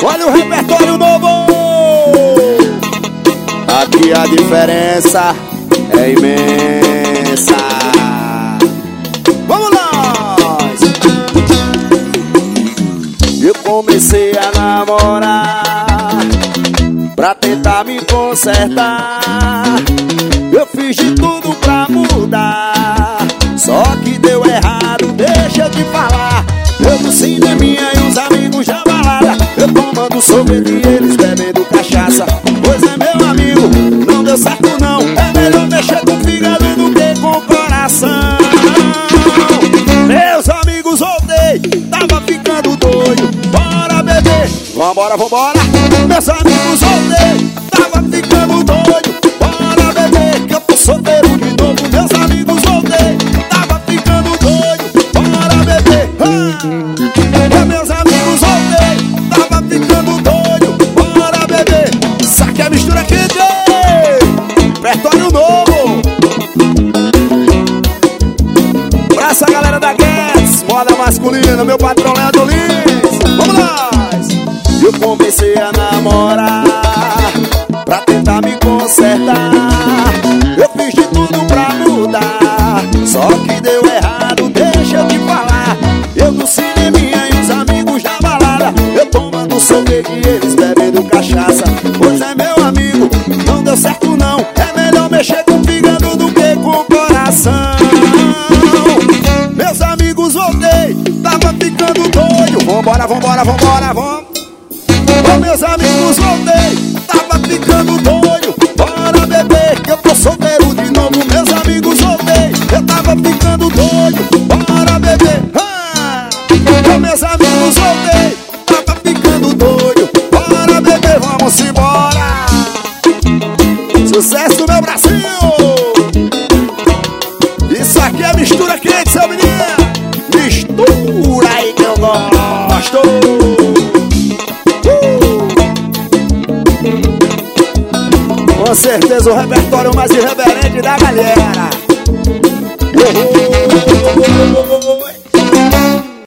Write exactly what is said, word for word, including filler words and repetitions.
Olha o repertório novo. Aqui a diferença é imensa. Vamos nós! Eu comecei a namorar pra tentar me consertar. Eu fiz de tudo pra mudar, só que deu errado, deixa eu te falar. Eu no cineminha e os amigos já balada, eu tomando sorvete e eles bebendo cachaça. Pois é, meu amigo, não deu certo não. É melhor mexer com o fígado do que com o coração. Meus amigos voltei, tava ficando doido. Bora beber, vambora, vambora. Meus amigos voltei, tava ficando doido. Bora beber, que eu tô solteiro de novo. Meus amigos voltei, tava ficando doido. Bora beber, ah, meus amigos voltei, tava ficando doido. Bora beber, saque a mistura quente, repertório novo. Pra essa galera da Guedes, moda masculina, meu patrão Leandro Lins. Vamos nós! Eu comecei a namorar pra tentar me consertar. Eu fiz de tudo pra mudar, só que deu errado, deixa eu te falar. Eu no cineminha e os amigos na balada, eu tomando sorvete e eles bebendo cachaça. Pois é, meu amigo, não deu certo não. É melhor mexer com o fígado do que com o coração. Meus amigos voltei, tava ficando doido. Vambora, vambora, vambora, vamos. Oh, meus amigos voltei, tava ficando doido. Bora beber, que eu tô solteiro de novo. Meus amigos voltei, eu tava ficando doido. Bora beber, ah! Oh, meus amigos voltei, tava ficando doido. Bora beber, vamos embora. Sucesso do meu Brasil. Isso aqui é mistura quente, seu menino. Mistura aí que eu gosto. Com certeza o repertório mais irreverente da galera. Oh, oh, oh, oh, oh, oh, oh.